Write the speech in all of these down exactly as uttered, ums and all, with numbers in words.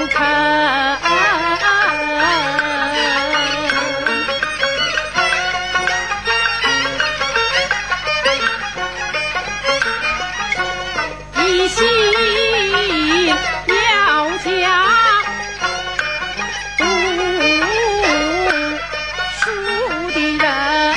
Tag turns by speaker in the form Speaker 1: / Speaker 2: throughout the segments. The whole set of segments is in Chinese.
Speaker 1: 看。一心要家读书的人，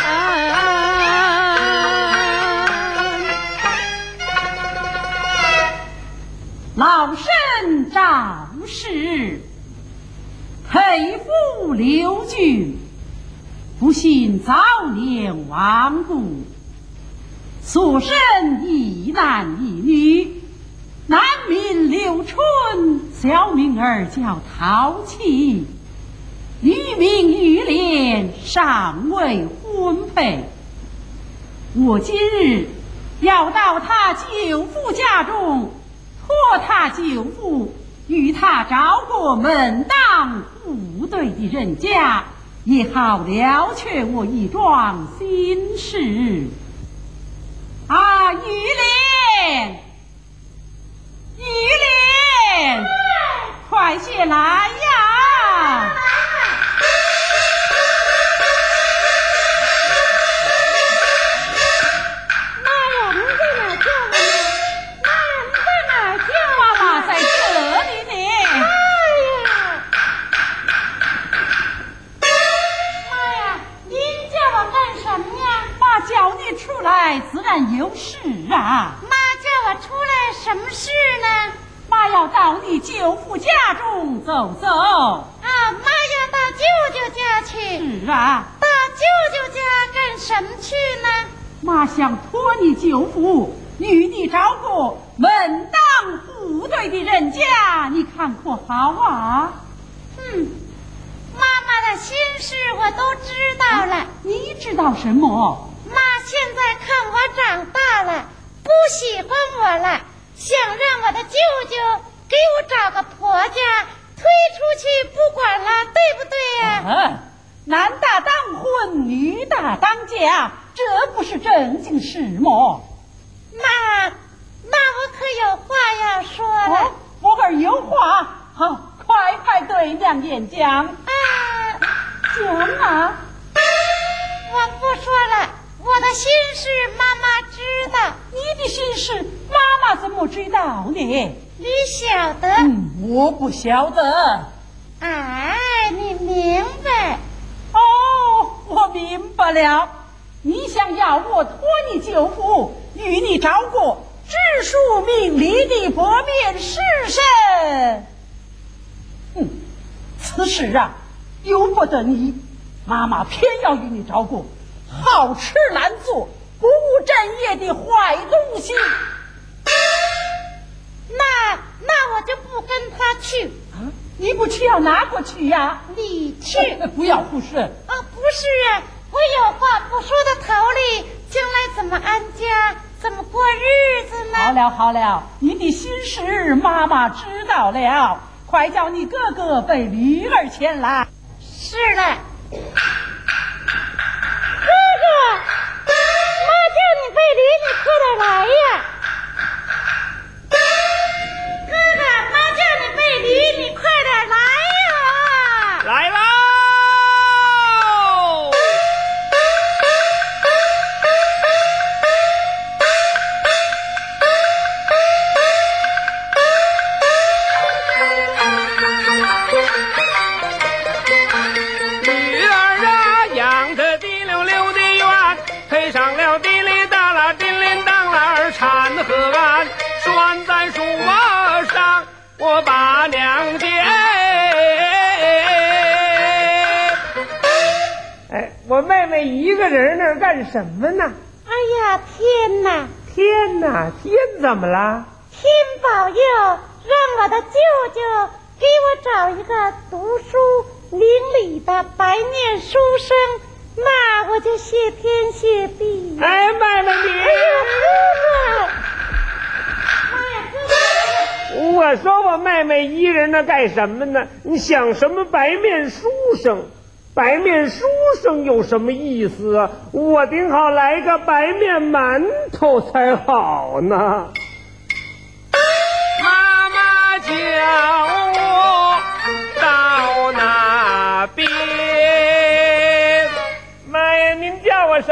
Speaker 1: 老身赵氏佩服刘俊，不幸早年亡故，所生一男一女，男名刘春，小名儿叫陶琪，女名玉莲，尚未婚配。我今日要到他舅父家中，托他舅父与他找个门当户对的人家，也好了却我一桩心事。啊，玉莲，玉莲，快些来呀！
Speaker 2: 妈呀，您在哪叫我呢？妈呀，您在哪叫我？
Speaker 1: 妈妈在这里呢。
Speaker 2: 哎呀，妈呀，您叫我干什么呀？
Speaker 1: 妈叫你出来，自然有事啊。
Speaker 2: 妈叫我出来什么事呢？
Speaker 1: 妈要到你舅父家中走走。
Speaker 2: 啊，妈要到舅舅家去。
Speaker 1: 是啊，
Speaker 2: 到舅舅家干什么去呢？
Speaker 1: 妈想托你舅父与你找个门当户对的人家，你看可好啊？
Speaker 2: 嗯，妈妈的心事我都知道了。
Speaker 1: 你知道什么？
Speaker 2: 妈现在看我长大了，不喜欢我了，想让我的舅舅给我找个婆家，推出去不管了，对不对呀？
Speaker 1: 嗯，男大当婚，女大当嫁，这不是正经事吗？
Speaker 2: 妈，那我可有话要说了。
Speaker 1: 哦，我儿有话，好，快快对娘言讲。
Speaker 2: 啊，
Speaker 1: 讲啊！
Speaker 2: 我不说了，我的心事妈妈知道。
Speaker 1: 你的心事，妈妈怎么知道呢？
Speaker 2: 你晓得？
Speaker 1: 嗯，我不晓得。
Speaker 2: 哎，你明白？
Speaker 1: 哦，我明白了。你想要我托你舅父与你找个知书明理的薄面士绅。嗯，此事啊，由不得你。妈妈偏要与你找个好吃懒做、不务正业的坏东西。
Speaker 2: 那那我就不跟他去。
Speaker 1: 啊，你不去要哪个去呀？
Speaker 2: 你去。
Speaker 1: 不要胡说。
Speaker 2: 啊，不是啊，我有话不说到头里，将来怎么安家，怎么过日子呢？
Speaker 1: 好了好了，你的心事妈妈知道了，快叫你哥哥背驴儿前来。
Speaker 2: 是了。哥哥，妈叫你背驴，你快点来呀！哥哥，妈叫你背驴，你快点来呀！
Speaker 3: 来啦！女儿啊，养着滴溜溜的圆，配上了叮铃当啷叮铃当啷缠河岸，拴在树窝上，我把娘接。哎，我妹妹一个人那儿干什么呢？
Speaker 2: 哎呀，天哪！
Speaker 3: 天哪，天怎么了？
Speaker 2: 天保佑，让我的舅舅给我找一个读书明理的白面书生，那我就谢天谢地。
Speaker 3: 哎，妹妹你，
Speaker 2: 哎呀，哥哥！妈呀，哥哥！
Speaker 3: 我说我妹妹一人那干什么呢？你想什么白面书生？白面书生有什么意思啊？我顶好来个白面馒头才好呢。妈妈叫我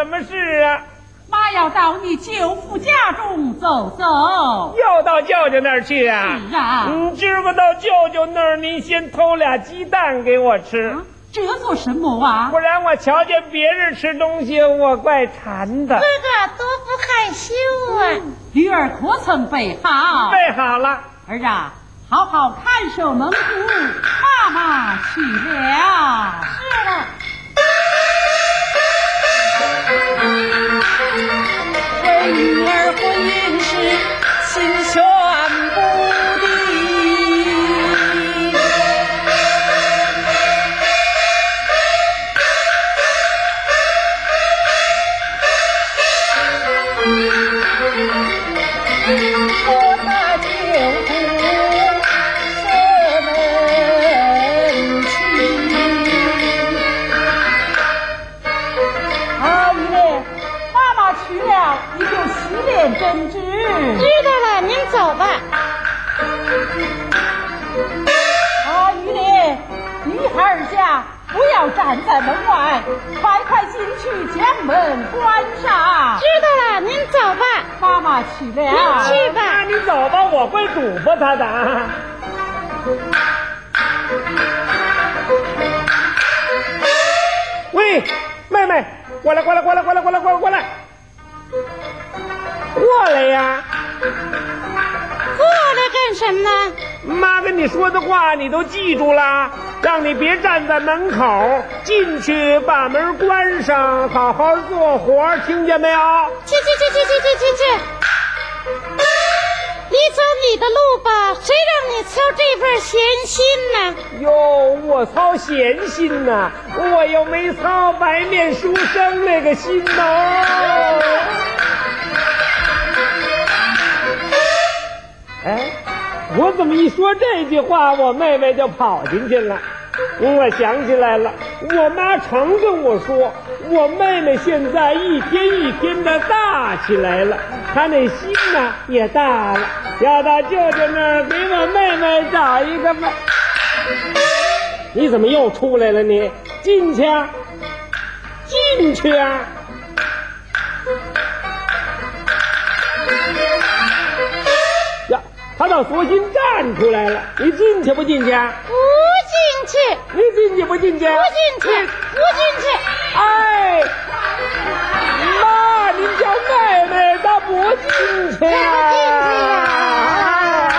Speaker 3: 什么事啊？
Speaker 1: 妈要到你舅父家中走走。
Speaker 3: 又到舅舅那儿去啊？
Speaker 1: 是啊。
Speaker 3: 嗯，今儿个到舅舅那儿，您先偷俩鸡蛋给我吃。
Speaker 1: 啊，这做什么啊？
Speaker 3: 不然我瞧见别人吃东西，我怪馋的。
Speaker 2: 哥哥多不害羞啊！
Speaker 1: 驴儿可曾备好？
Speaker 3: 备好了。
Speaker 1: 儿啊，好好看守门户，妈妈去了。
Speaker 2: 是了。
Speaker 1: 为女儿婚姻事，心悬不定。我那舅父是门亲。啊，玉莲，妈妈去了，你就洗脸针织。
Speaker 2: 知道了，您走吧。
Speaker 1: 啊，玉莲，女孩家不要站在门外，快快进去将门关上。
Speaker 2: 知道了，您走吧。
Speaker 1: 妈妈去了。
Speaker 2: 您去吧。
Speaker 3: 那你走吧，我会嘱咐他的啊。喂，妹妹，过来，过来，过来，过来，过来，过来，过来，过来呀！
Speaker 2: 过来干什么？
Speaker 3: 妈跟你说的话你都记住了，让你别站在门口，进去把门关上，好好做活，听见没有？
Speaker 2: 去去去去去去去去！你走你的路吧，谁让你操这份闲心呢？
Speaker 3: 哟，我操闲心呐、啊，我又没操白面书生那个心哦。哎，我怎么一说这句话，我妹妹就跑进去了？我想起来了，我妈常跟我说，我妹妹现在一天一天的大起来了，她那心呢也大了，要到舅舅那儿给我妹妹找一个吧。你怎么又出来了你？进去啊，进去啊！呀，他倒索性站出来了，你进去不进去啊？
Speaker 2: 不进去。
Speaker 3: 你进去不进去？
Speaker 2: 不进去，不进去。
Speaker 3: 哎，妈，您叫妹妹，她不进去啊！
Speaker 2: 她不进去呀、啊！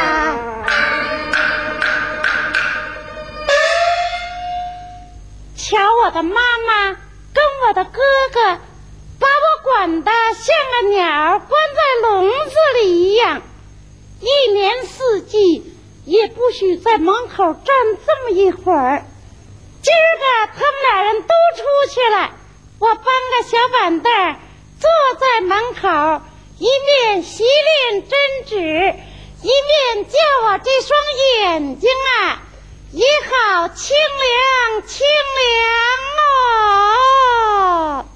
Speaker 2: 瞧我的妈妈跟我的哥哥，把我管得像个鸟关在笼子里一样，一年四季也不许在门口站这么一会儿。今儿个他们俩人都出去了，我搬个小板凳坐在门口，一面洗脸针纸，一面叫我这双眼睛啊也好清凉清凉哦。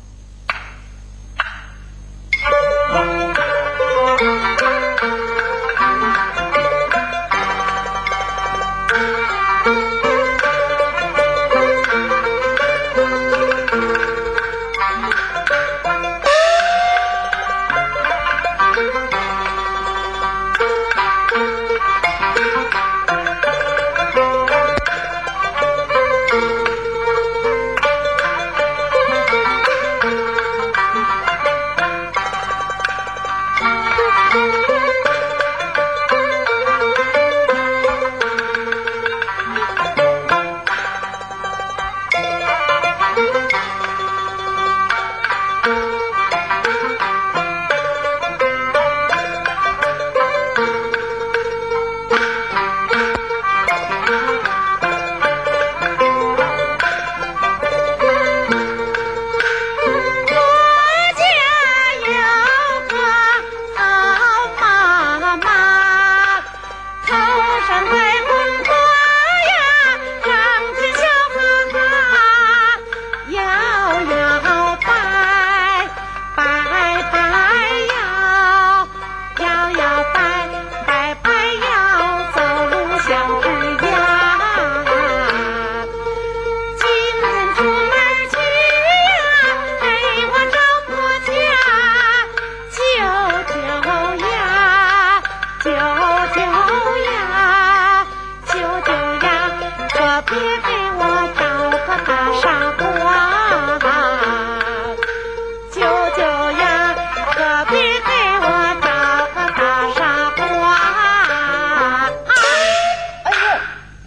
Speaker 2: 别给我找个大傻瓜，舅舅呀，可别给我找个大傻瓜。哎呦！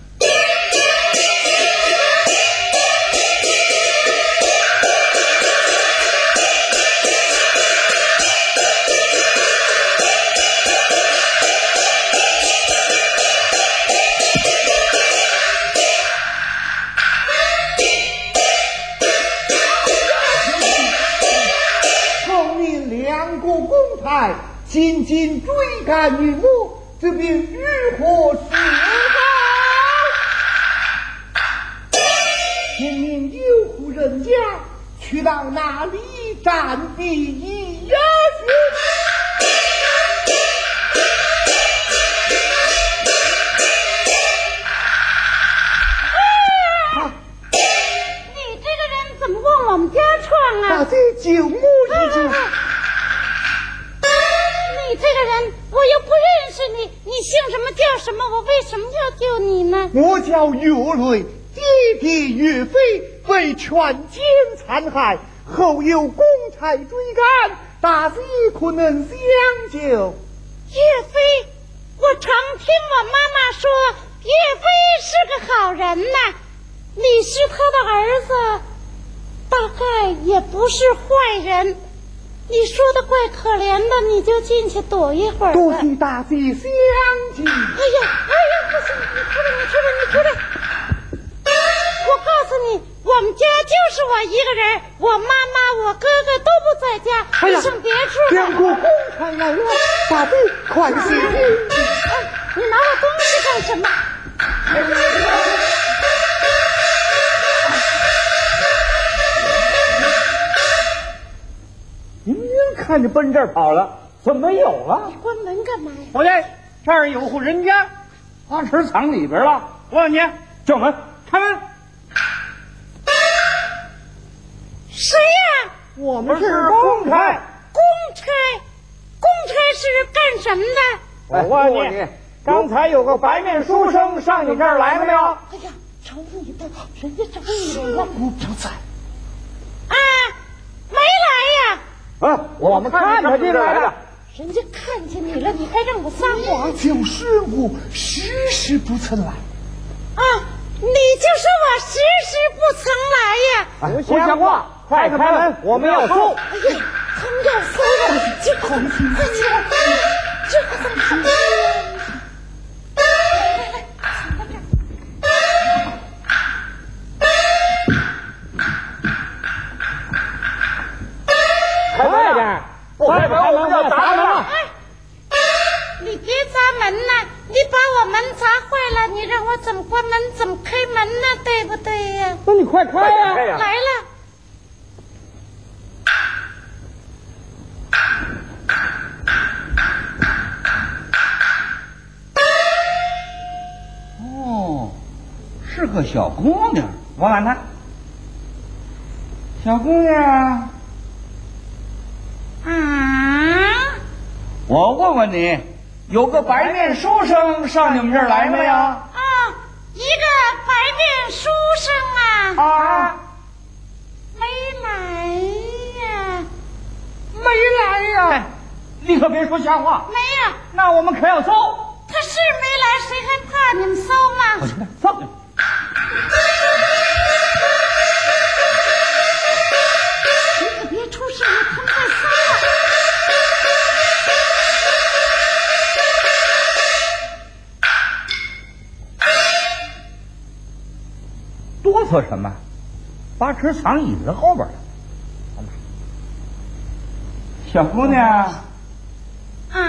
Speaker 4: 紧紧追赶于我，这便如何是好？明明有户人家，去到哪里占第一呀？
Speaker 2: 啊！你这个人怎么往我们家闯啊？
Speaker 4: 大贼救我一救！
Speaker 2: 你这个人，我又不认识你，你姓什么叫什么？我为什么要救你呢？
Speaker 4: 我叫岳雷，爹爹岳飞被权奸残害，后有公差追赶，大贼可能相救。
Speaker 2: 岳飞，我常听我妈妈说，岳飞是个好人呐。你是他的儿子，大概也不是坏人。你说的怪可怜的，你就进去躲一会儿吧。
Speaker 4: 多谢大贼相救。
Speaker 2: 哎呀，哎呀，不行，你出来，你出来，你出来！我告诉你，我们家就是我一个人，我妈妈、我哥哥都不在家，
Speaker 4: 哎呀，
Speaker 2: 你上别处。
Speaker 4: 两国公差来了，大贼快些！
Speaker 2: 哎，你拿我东西干什么？
Speaker 3: 明明看着奔这儿跑了，怎么没有了？
Speaker 2: 你关门干嘛呀？
Speaker 3: 伙计，这儿有户人家，花池藏里边了。我问你，叫门，开门。
Speaker 2: 谁呀？
Speaker 4: 我们
Speaker 3: 是公差。
Speaker 2: 公差，公差是干什么的？
Speaker 3: 我问你，刚才有个白面书生上你这儿来了没有？
Speaker 2: 哎呀，找你的，人家找你来了。
Speaker 4: 我不在。
Speaker 2: 啊，没来呀。
Speaker 3: 啊，我们看他进来了。
Speaker 2: 人家看见你了，你还让我撒谎？
Speaker 4: 就是我，时时不曾来。
Speaker 2: 啊，你就说我时时不曾来呀？
Speaker 3: 不像话！快开门，我们要搜。
Speaker 2: 哎呀，他们要搜了，这可能快起来，这可怎么办？来来来，藏到这儿。
Speaker 3: 快点！不开门我们要砸门了！
Speaker 2: 哎，你别砸门呐！你把我门砸坏了，你让我怎么关门，怎么开门呢？对不对呀？
Speaker 3: 那你快开呀！
Speaker 2: 来了。
Speaker 5: 哦，是个小姑娘，我问她，小姑娘。
Speaker 2: 啊！
Speaker 5: 我问问你，有个白面书生上你们这儿来没有？
Speaker 2: 啊，一个白面书生啊！
Speaker 5: 啊，
Speaker 2: 没来呀，
Speaker 5: 没来呀！你可别说瞎话。
Speaker 2: 没呀，
Speaker 5: 那我们可要搜。
Speaker 2: 他是没来，谁还怕你们搜吗？
Speaker 5: 我去看，搜。
Speaker 2: 你可别出事了，他们在搜啊！
Speaker 5: 哆嗦什么？把纸藏椅子后边了。小姑娘，
Speaker 2: 啊，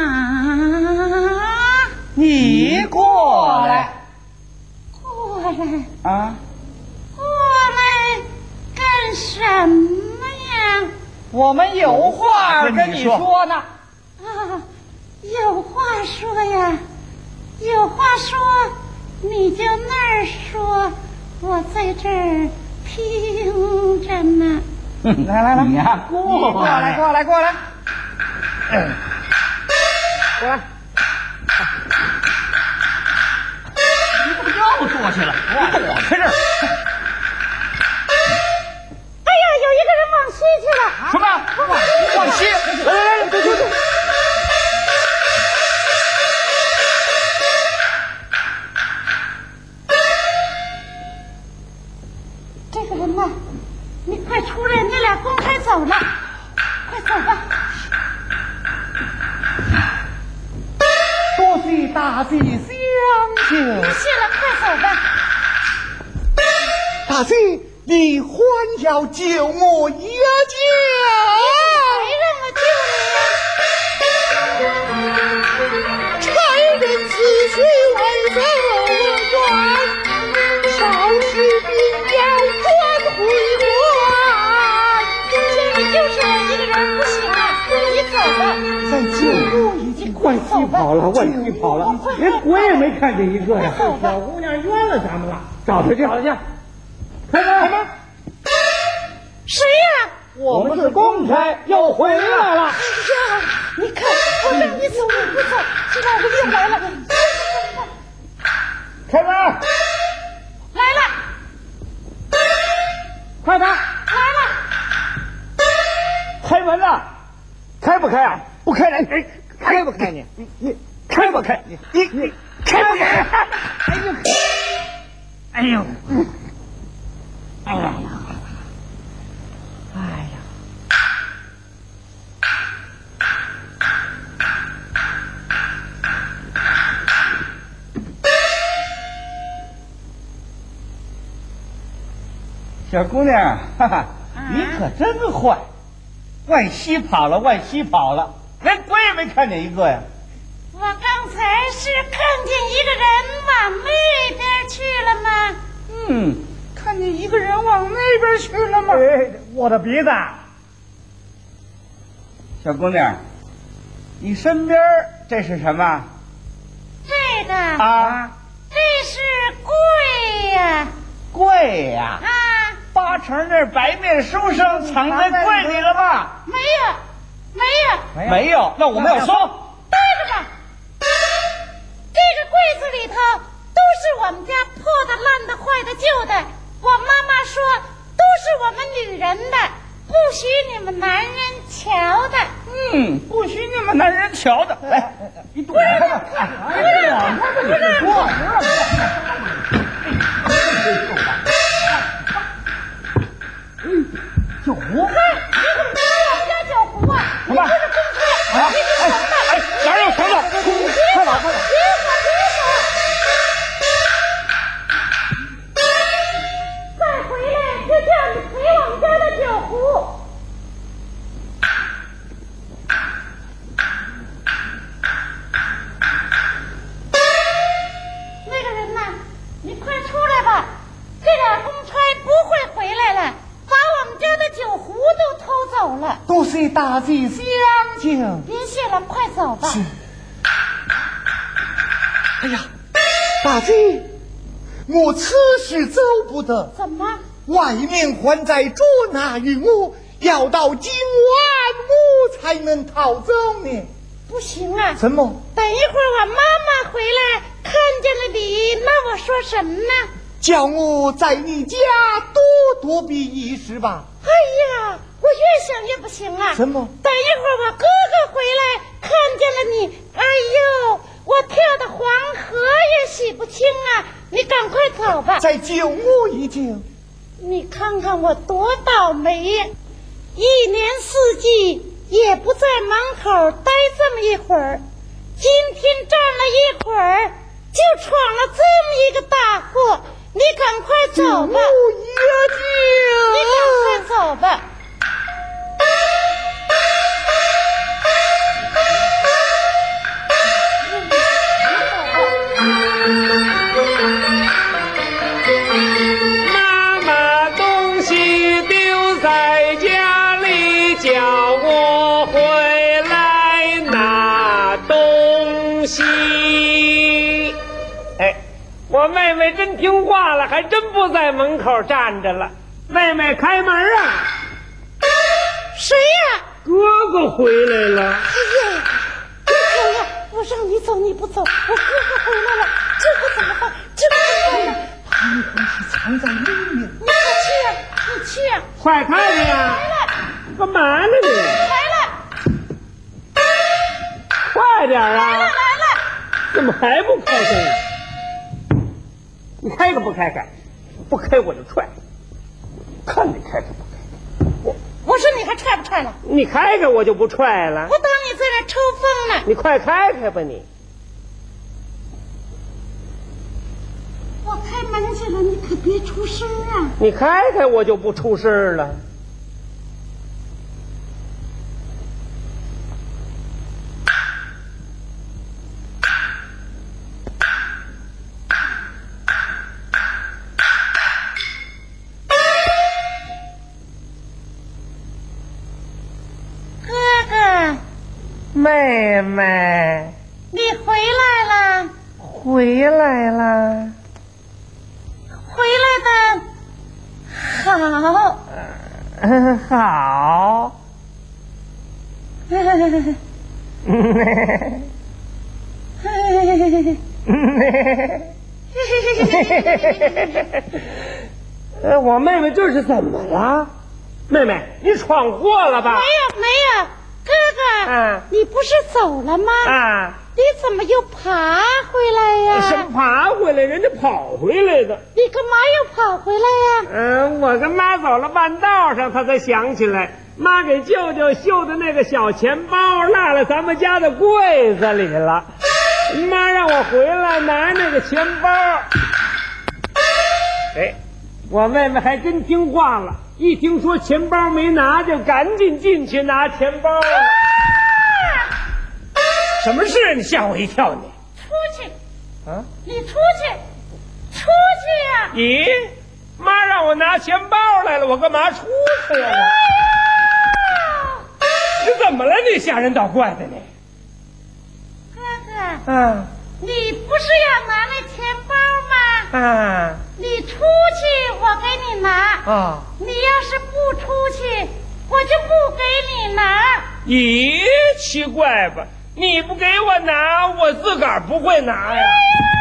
Speaker 5: 你过来。
Speaker 2: 过来，
Speaker 5: 啊，
Speaker 2: 过来干什么呀？
Speaker 5: 我们有话跟你说呢。
Speaker 2: 啊，有话说呀，有话说，你就那儿说，我在这儿听着呢。
Speaker 5: 来来来，你呀，过过来过来过来，过来。你怎么又坐下去了，你躲开这儿。
Speaker 2: 哎呀，有一个人往西去了。
Speaker 5: 什么？往西？来来来，对对对。
Speaker 2: 这个人呢？你快出来，你俩公开走了，快走吧。
Speaker 4: 多谢大姐相救。
Speaker 2: 不谢了，快走吧。
Speaker 4: 大姐，你还要救我一救？
Speaker 2: 谁让我救你呀？
Speaker 4: 差人此去为走远，少时定要转回还。
Speaker 2: 这里就是我一个人，不行啊，你走吧。
Speaker 4: 再救我一救。
Speaker 3: 万喜跑了，万喜跑了，连鬼也没看见一个呀！小姑娘冤了咱们了，找他去，找他去。开门，开门！
Speaker 2: 谁呀？
Speaker 3: 我们是公差，又回来了。
Speaker 2: 哎呀，你看，我让你走你不走，这老子又来了。
Speaker 3: 开门！
Speaker 2: 来了，
Speaker 3: 快点！
Speaker 2: 来了。
Speaker 3: 开门了，开不开啊？不开来，哎，开不开你？你你开不开？你你你开不开？哎呦，哎呦，哎呀，哎呀！
Speaker 5: 小姑娘，哈哈，你可真坏！万西跑了，万西跑了，连鬼也没看见一个呀！
Speaker 2: 我刚才是看见一个人往那边去了吗？
Speaker 5: 嗯，看见一个人往那边去了吗？
Speaker 3: 哎，我的鼻子！
Speaker 5: 小姑娘，你身边这是什么？
Speaker 2: 这个
Speaker 5: 啊，
Speaker 2: 这是柜呀！
Speaker 5: 柜呀！
Speaker 2: 啊，
Speaker 5: 八成那白面书生藏在柜里了吧？
Speaker 2: 没有，没有，
Speaker 5: 没有，那我们要搜。
Speaker 2: 待着吧。这个柜子里头都是我们家破的、烂的、坏的、旧的。我妈妈说，都是我们女人的，不许你们男人瞧的。
Speaker 5: 嗯，不许你们男人瞧的。来，你躲开吧！哎呀，你是说。酒壶？
Speaker 2: 你怎么拿我们家酒壶啊？你这是公差，
Speaker 5: 啊！
Speaker 2: 你是什么？
Speaker 5: 哎，哪有绳子？
Speaker 2: 快跑！快跑！别跑！别跑！再回来就叫你赔我们家的酒壶。那个人呢？你快出来吧！这俩公差不会回来了，把我们家的酒壶都偷走了。
Speaker 4: 多谢大姐相救。
Speaker 2: 别谢了，快走吧。
Speaker 4: 是。哎呀，大姐，我此时走不得。
Speaker 2: 怎么？
Speaker 4: 外面还在捉拿于我，要到今晚我才能逃走呢。
Speaker 2: 不行啊！
Speaker 4: 怎么？
Speaker 2: 等一会儿我妈妈回来看见了你，那我说什么呢？
Speaker 4: 叫我在你家多躲避一时吧。
Speaker 2: 哎呀，我越想越不行啊！
Speaker 4: 什么？
Speaker 2: 等一会儿我哥哥回来看见了你，哎呦，我跳的黄河也洗不清啊！你赶快走吧。
Speaker 4: 再救我一救。
Speaker 2: 你看看我多倒霉呀！一年四季也不在门口待这么一会儿，今天站了一会儿，就闯了这么一个大祸。你赶快走吧，你赶快走吧。
Speaker 3: 妈妈东西丢在家里，叫我回来拿东西。哎，我妹妹真听话了，还真不在门口站着了。妹妹开门啊！
Speaker 2: 谁呀？
Speaker 3: 哥哥回来了。
Speaker 2: 哎呀，你看看，我让你走你不走，我哥哥回来了，这可怎么办？这可怎么办？跑
Speaker 4: 藏在里面。
Speaker 2: 你快去呀、啊，你去呀、啊！
Speaker 3: 快看看呀！
Speaker 2: 来了，
Speaker 3: 干嘛呢你？
Speaker 2: 来了，
Speaker 3: 快点啊！
Speaker 2: 来了，来了！
Speaker 3: 怎么还不开开？你开个不开开？不开我就踹！看你开开不开？我
Speaker 2: 我说你还踹不踹了？
Speaker 3: 你开开我就不踹了。
Speaker 2: 我当你在那抽风呢。
Speaker 3: 你快开开吧你！
Speaker 2: 我开门去了，你可别出声啊！
Speaker 3: 你开开我就不出声了。妹妹，
Speaker 2: 你回来了，
Speaker 3: 回来了，
Speaker 2: 回来的好，
Speaker 3: 嗯，好。呃，我妹妹这是怎么了？妹妹，你闯祸了吧？
Speaker 2: 没有，没有。哥哥，
Speaker 3: 啊，
Speaker 2: 你不是走了吗？
Speaker 3: 啊，
Speaker 2: 你怎么又爬回来呀？
Speaker 3: 什么爬回来？人家跑回来的。
Speaker 2: 你干嘛又跑回来呀？
Speaker 3: 嗯，我跟妈走了半道上，她才想起来，妈给舅舅绣的那个小钱包落在咱们家的柜子里了。妈让我回来拿那个钱包。哎，我妹妹还真听话了。一听说钱包没拿，就赶紧进去拿钱包了。啊、什么事？你吓我一跳！你
Speaker 2: 出去
Speaker 3: 啊！
Speaker 2: 你出去，出去呀、啊！
Speaker 3: 咦，妈让我拿钱包来了，我干嘛出去呀、啊？你怎么了？你吓人捣怪的你！
Speaker 2: 哥哥，
Speaker 3: 啊，
Speaker 2: 你不是要拿那钱包吗？
Speaker 3: 啊，
Speaker 2: 你出去，我给你拿。
Speaker 3: 啊，
Speaker 2: 你要是不出去，我就不给你拿。
Speaker 3: 咦，奇怪吧？你不给我拿，我自个儿不会拿呀。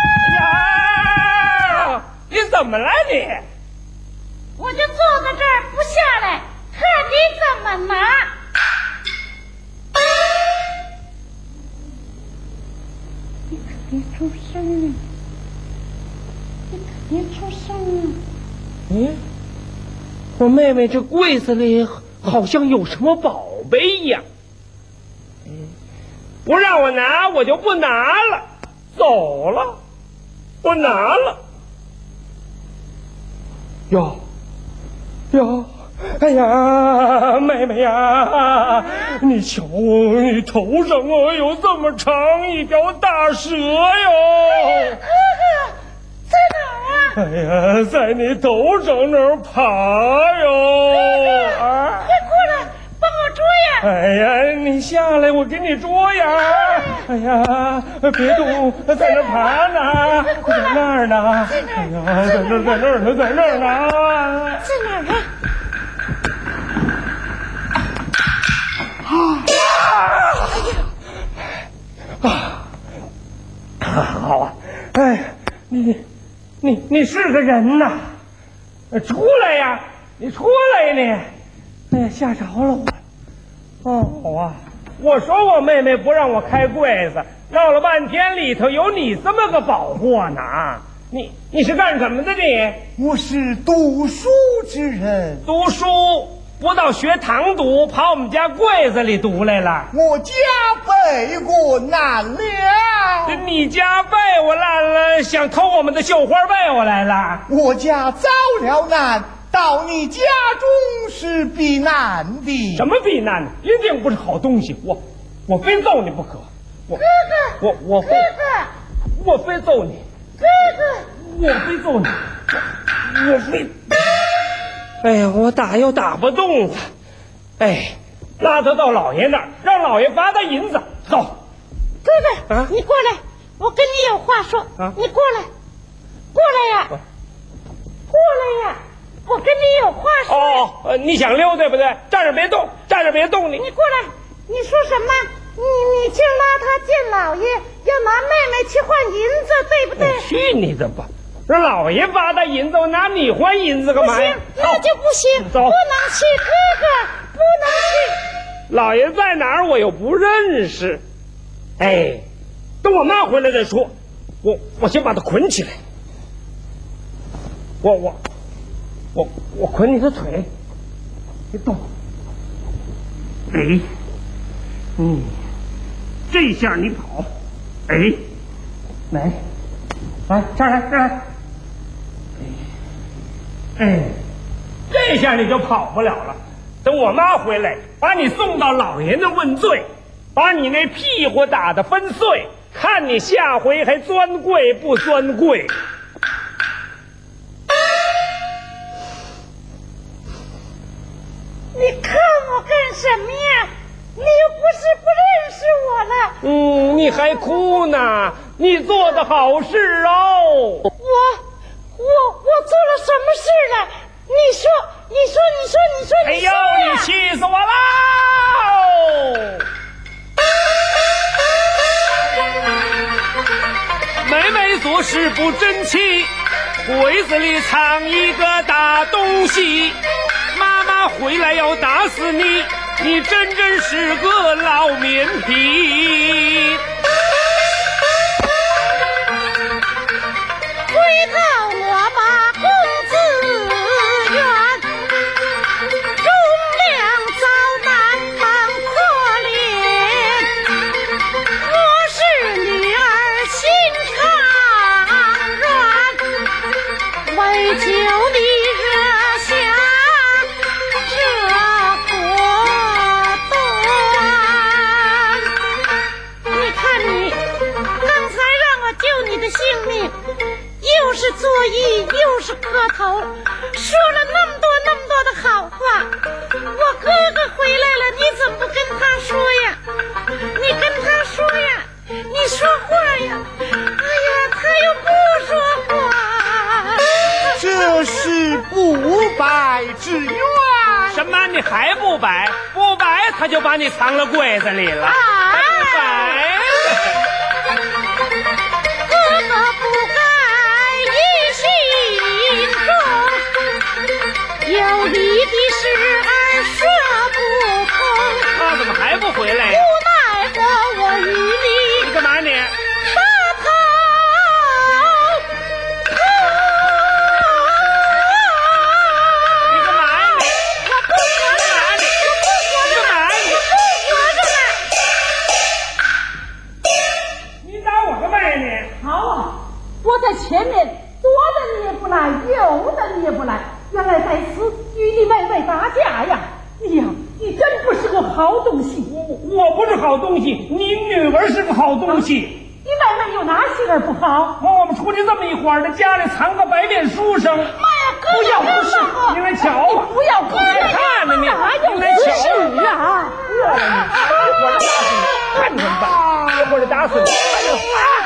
Speaker 3: 哎呀，你怎么了你？
Speaker 2: 我就坐在这儿不下来，看你怎么拿。你可别出声啊！你可别出声啊！
Speaker 3: 嗯，我妹妹这柜子里好像有什么宝贝一样。嗯，不让我拿，我就不拿了，走了，不拿了。哟，哟，哎呀，妹妹呀，你瞧，你头上啊有这么长一条大蛇哟！
Speaker 2: 哥哥，在哪儿啊？
Speaker 3: 哎呀，在你头上那儿爬哟！啊，
Speaker 2: 快过来，帮我捉呀！
Speaker 3: 哎呀，你下来，我给你捉呀！哎呀，别动，在那儿爬呢，在那儿呢。
Speaker 2: 在哪儿？
Speaker 3: 哎呀，在那儿，在那儿呢，在那儿呢。
Speaker 2: 在哪儿啊？
Speaker 3: 啊啊！好啊！哎，你你你是个人呐！出来呀！你出来呀你！哎呀，吓着了我！哦，好啊！我说我妹妹不让我开柜子，闹了半天里头有你这么个宝货呢啊！你你是干什么的你？
Speaker 4: 我是读书之人。
Speaker 3: 读书。不到学堂读，跑我们家柜子里读来了。
Speaker 4: 我家被窝烂了，
Speaker 3: 你家被窝烂了，想偷我们的绣花被窝来了。
Speaker 4: 我家遭了难，到你家中是避难的。
Speaker 3: 什么避难呢？一定不是好东西，我我非揍你不可。我
Speaker 2: 哥哥，
Speaker 3: 我我
Speaker 2: 哥哥，
Speaker 3: 我非揍你。
Speaker 2: 哥哥，
Speaker 3: 我非揍你。我非。哎呀，我打又打不动了，哎，拉他到老爷那儿，让老爷罚他银子。走，
Speaker 2: 哥哥，啊、你过来，我跟你有话说。啊、你过来，过来呀，过来呀，我跟你有话说。
Speaker 3: 哦，呃，你想溜对不对？站着别动，站着别动你。
Speaker 2: 你过来，你说什么？你你去拉他见老爷，要拿妹妹去换银子，对不对？
Speaker 3: 去你的吧！ 让老爷发的银子，我拿你还银子干嘛呀？
Speaker 2: 不行，那就不行，
Speaker 3: 走，
Speaker 2: 不能去，哥哥，不能去。
Speaker 3: 老爷在哪儿？我又不认识。哎，等我妈回来再说。我我先把他捆起来。我我我我捆你的腿，别动。哎，嗯，这下你跑。哎，来，来这儿来这儿来。哎，这下你就跑不了了。等我妈回来，把你送到老爷那问罪，把你那屁股打得分碎，看你下回还钻柜不钻柜。
Speaker 2: 你看我干什么呀？你又不是不认识我了。
Speaker 3: 嗯，你还哭呢？你做的好事哦。
Speaker 2: 我我我做了什么事了？你说你说你说你说
Speaker 3: 哎呦，
Speaker 2: 你说呀！
Speaker 3: 你气死我啦！妹妹做事不争气，柜子里藏一个大东西，妈妈回来要打死你，你真真是个老面皮。
Speaker 2: 回到我把公子园，忠良遭难帮可怜，我是女儿心肠软，为求你惹下这祸端。你看你刚才让我救你的性命，又是作揖又是磕头，说了那么多那么多的好话。我哥哥回来了，你怎么不跟他说呀？你跟他说呀，你说话呀。哎呀，他又不说话。
Speaker 4: 这是不白之冤。
Speaker 3: 什么？你还不白？不白他就把你藏了柜子里了。
Speaker 2: 啊
Speaker 3: 不白。
Speaker 2: 哥哥不该疑心重，有理的事儿说不通。
Speaker 3: 他怎么还不回来呀？
Speaker 2: 无奈何我与你
Speaker 3: 你干嘛你？
Speaker 2: 把头碰。
Speaker 3: 你干嘛呀你？
Speaker 2: 我不活着了，我不活着了，我不活着了。
Speaker 3: 你打我干嘛呀你？
Speaker 1: 好啊，我在前面左的你也不来，右的你也不来，原来在此与你妹妹打架呀！你呀，你真不是个好东西。
Speaker 3: 我我不是好东西，你女儿是个好东西。
Speaker 1: 你妹妹有哪些儿不好？
Speaker 3: 我们出去这么一会儿，在家里藏个白面书生。
Speaker 2: 妈呀，哥
Speaker 3: 不要
Speaker 2: 哥
Speaker 3: 不是，你来瞧吧。
Speaker 1: 不要过来
Speaker 3: 看着你，
Speaker 1: 哪有
Speaker 3: 你来瞧
Speaker 1: 事啊！
Speaker 3: 一会儿打死你，看怎么办？一会儿打死你。哎呦！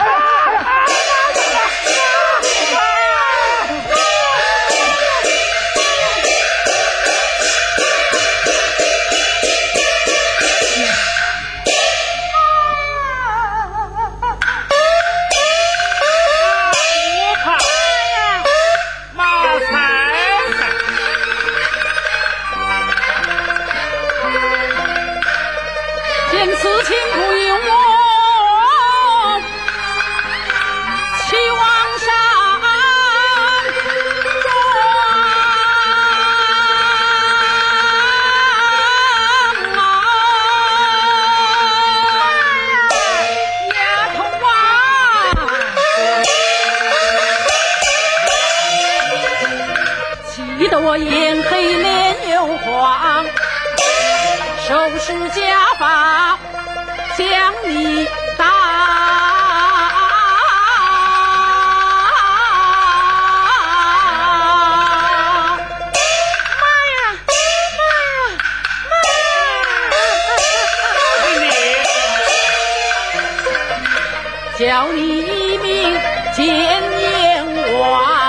Speaker 1: 见此情不由我气往上撞啊！丫头啊，气得我眼黑脸又黄，收拾家法将你打。叫你一命见阎王。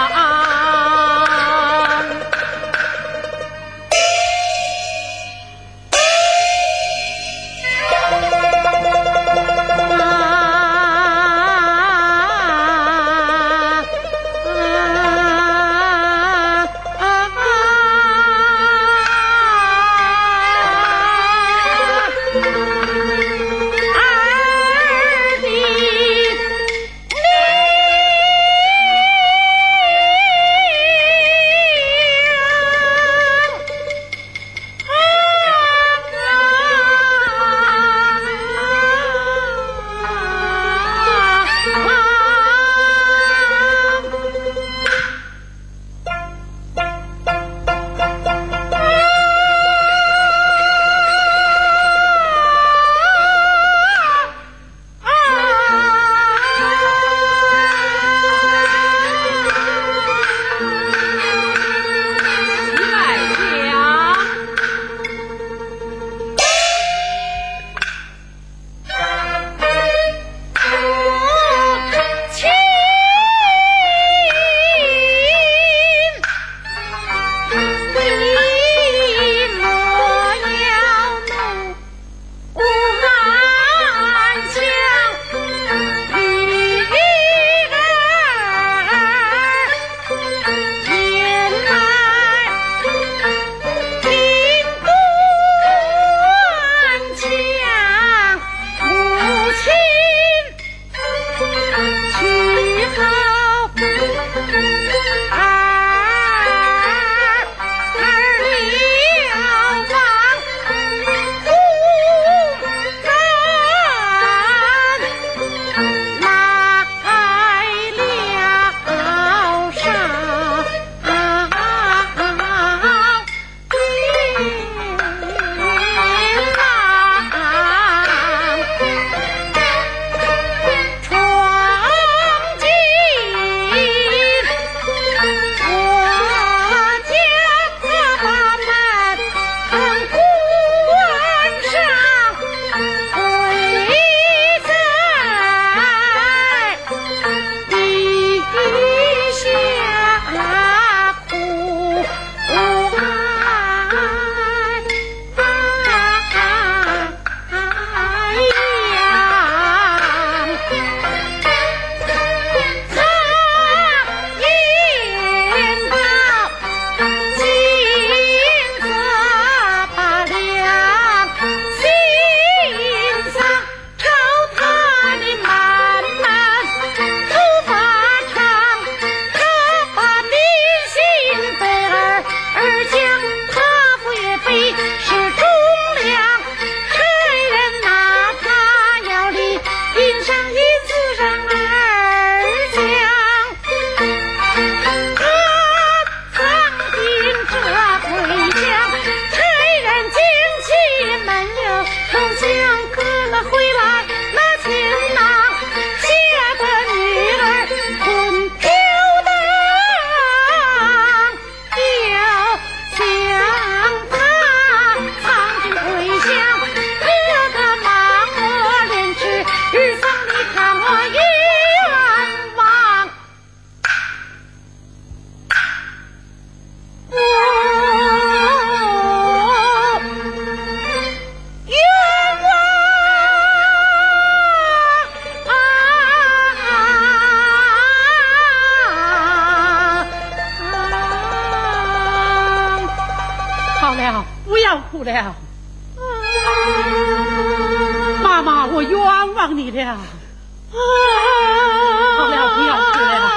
Speaker 1: 了，不要哭了。妈妈，我冤枉你了。好了，不要哭了。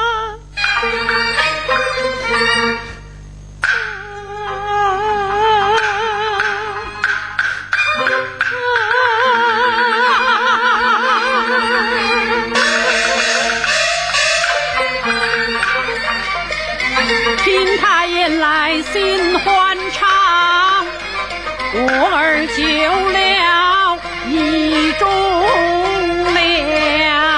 Speaker 1: 听他言来心欢畅，我儿救了一种粮。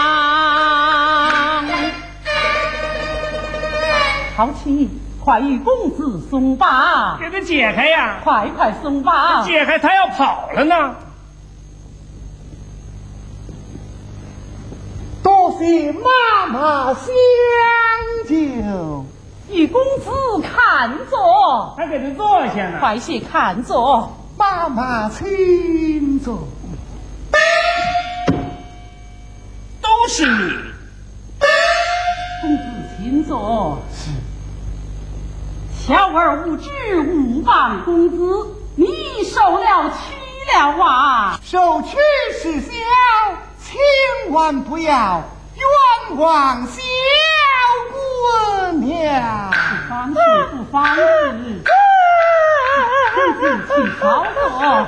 Speaker 1: 好奇，快与公子松绑，
Speaker 3: 给他解开呀！
Speaker 1: 快快松绑！
Speaker 3: 解开，他要跑了呢。
Speaker 4: 多谢妈妈相救。
Speaker 1: 与公子看坐，
Speaker 3: 还给他坐下呢。
Speaker 1: 快些看坐。
Speaker 4: 妈妈请坐。
Speaker 3: 都是你。
Speaker 1: 公子请坐。是。小儿无知误谤公子，你受了屈了啊！
Speaker 4: 受屈是小，千万不要冤枉小姑娘。
Speaker 1: 不妨事，不妨事。公子请稍坐。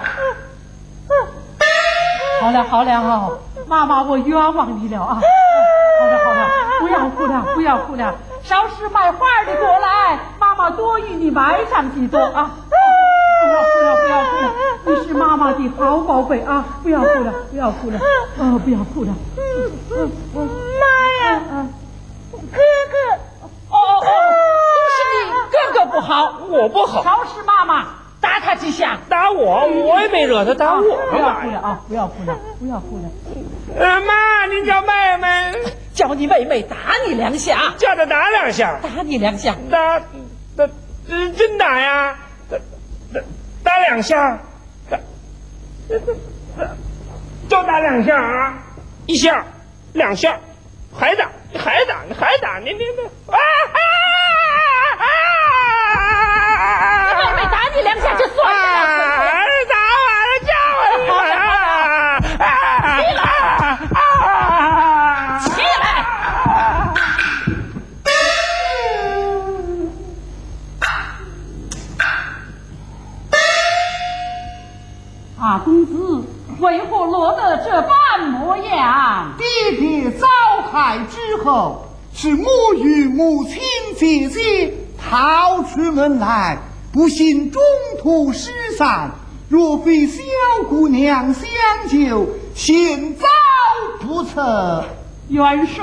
Speaker 1: 好了好了，妈妈我冤枉你了啊！好了好了，不要哭了不要哭了，稍时买花的过来，妈妈多与你买上几朵啊！不要哭了不要哭了，你是妈妈的好宝贝啊！不要哭了不要哭了，啊不要哭了。
Speaker 2: 妈呀，哥哥！
Speaker 1: 哦哦哦，都是你哥哥不好，
Speaker 3: 我不好。
Speaker 1: 稍时妈妈打他几下。
Speaker 3: 打我，我也没惹他，打我
Speaker 1: 不要
Speaker 3: 干嘛呀？
Speaker 1: 哭了啊！不要哭了，不要哭了。
Speaker 3: 呃，妈，您叫妹妹，
Speaker 1: 叫你妹妹打你两下，
Speaker 3: 叫他打两下，
Speaker 1: 打你两下。
Speaker 3: 打打，呃真打呀？打打打两下，打打就打两下啊！一下，两下，还打，还打，还打，您您您啊！
Speaker 1: 妹妹打你两下就算了。
Speaker 3: 打我了，叫我啊！起来！
Speaker 1: 起来！啊，公子为何落得这般模样？
Speaker 4: 爹爹遭害之后，是母与母亲姐姐逃出门来，不幸中途失散。若非小姑娘相救，现遭不测。
Speaker 1: 元帅，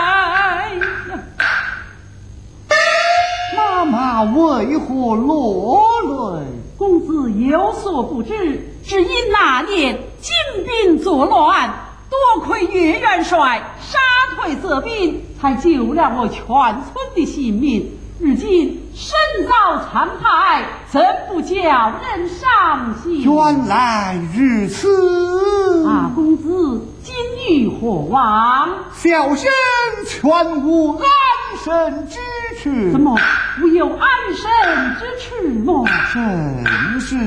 Speaker 4: 妈妈为何落泪？
Speaker 1: 公子有所不知，只因那年金兵作乱，多亏岳元帅杀退贼兵，才救了我全村的性命。如今身遭残害，怎不叫人伤心？
Speaker 4: 原来如此
Speaker 1: 啊，公子今欲何往？
Speaker 4: 小生全无安身之处。
Speaker 1: 怎么无有安身之处么？
Speaker 4: 正是。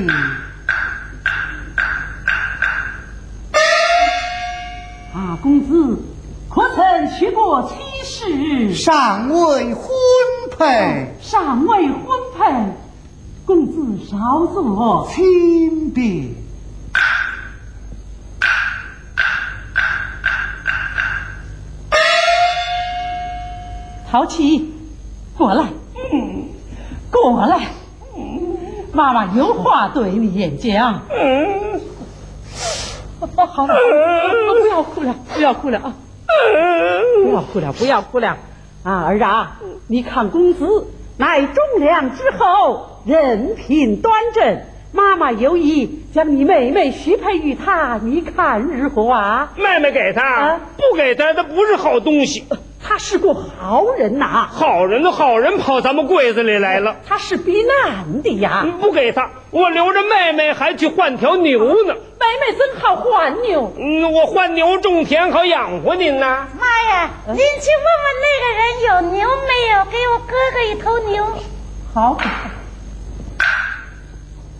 Speaker 1: 啊，公子可曾娶过妻室？
Speaker 4: 尚未婚配。
Speaker 1: 尚未婚配，公子稍坐，
Speaker 4: 请别。
Speaker 1: 淘气，过来，嗯，过来，嗯，妈妈有话对你演讲。嗯，哦，好了，不要哭了，不要哭了啊！不要哭了，不要哭了啊！儿啊，你看公子乃忠良之后，人品端正，妈妈有意将你妹妹许配于他，你看如何啊？
Speaker 3: 妹妹给他，
Speaker 1: 啊
Speaker 3: 不给他，他不是好东西。
Speaker 1: 他是个好人呐、
Speaker 3: 好人的好人跑咱们柜子里来了，
Speaker 1: 他是避难的呀。
Speaker 3: 不给他，我留着妹妹还去换条牛呢。
Speaker 1: 妹妹真好换牛。
Speaker 3: 嗯，我换牛种田好养活您呐。
Speaker 2: 妈呀，您去问问那个人有牛没有，给我哥哥一头牛。
Speaker 1: 好。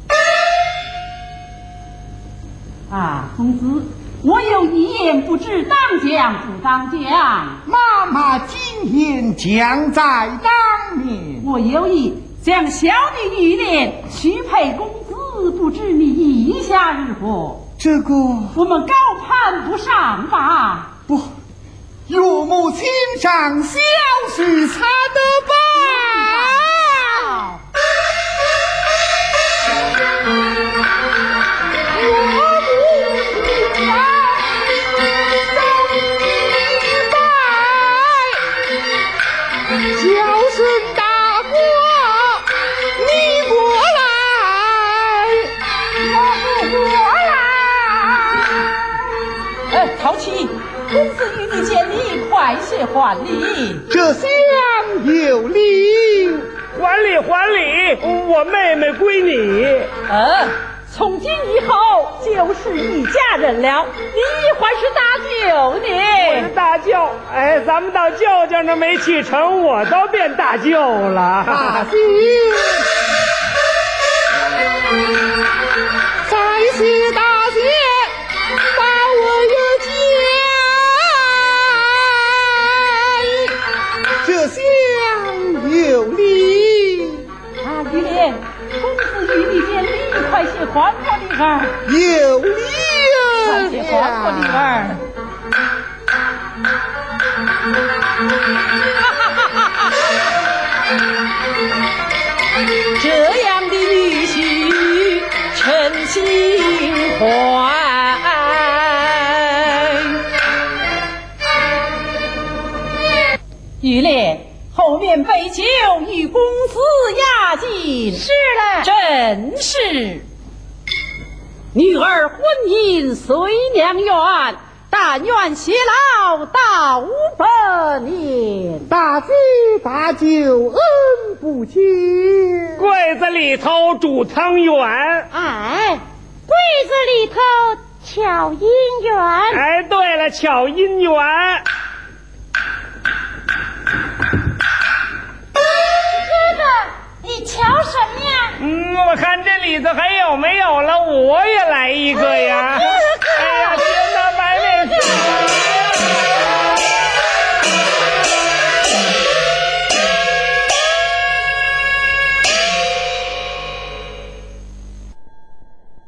Speaker 1: 公子，我有一言不知，当讲不当讲。
Speaker 4: 妈妈今言将在当面。
Speaker 1: 我有意将小的玉莲许配公子，不知你意下如何？
Speaker 4: 这个
Speaker 1: 我们高攀不上吧？
Speaker 4: 不，岳母亲上小婿查得吧。
Speaker 1: 陶七，公子与你见礼，快些还礼。
Speaker 4: 这厢有礼，
Speaker 3: 还礼还礼，我妹妹归你。
Speaker 1: 呃，从今以后就是一家人了。你还是大舅呢？
Speaker 3: 我是大舅，哎，咱们到舅舅那没去成，我都变大舅了。
Speaker 4: 大喜，再谢大谢。这厢有礼
Speaker 1: 啊，玉莲，公子与你见礼，快些还我礼儿。
Speaker 4: 有礼啊，
Speaker 1: 快些还我礼儿。这样的女婿称心怀。玉莲，后面备酒与公子押进。
Speaker 2: 是了，
Speaker 1: 正是。女儿婚姻虽良缘，但愿偕老到百年。
Speaker 4: 大吉大酒恩不尽，
Speaker 3: 柜子里头煮汤圆。
Speaker 2: 哎，柜子里头巧姻缘。
Speaker 3: 哎，对了，巧姻缘。
Speaker 2: 哥哥，你瞧什么呀？
Speaker 3: 嗯，我看这里头还有没有了，我也来一个呀。
Speaker 2: 哎